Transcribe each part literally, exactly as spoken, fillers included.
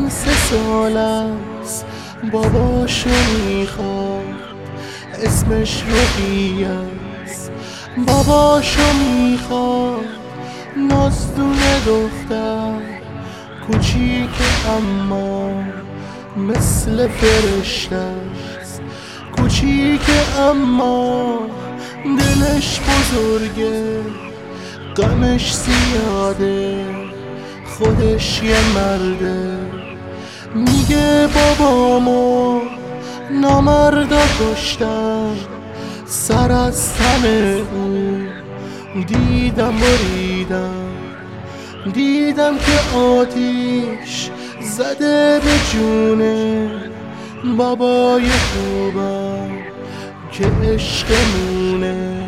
الان سه سال است باباشو میخواد، اسمش رقیه است. باباشو میخواد، نازدون دختر کوچیک اما مثل فرشته است. کوچیک اما دلش بزرگه، غمش زیاده، خودش یه مرده. میگه بابامو نامردا کشتن، سر از تن اون دیدم بریدم. دیدم که آتیش زده به جونه بابای خوبم که عشقمونه.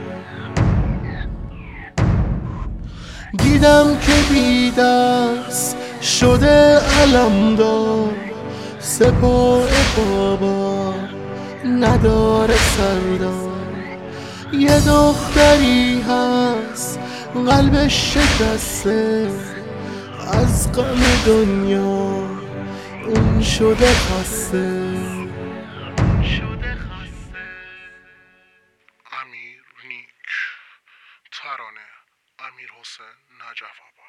دیدم که بی دست شده علمدار، سپاه بابا نداره سردار. یه دختری هست قلبش شکسته، از غم دنیا اون شده خسته. امیر نیک، ترانه امیر حسین نجف آباد.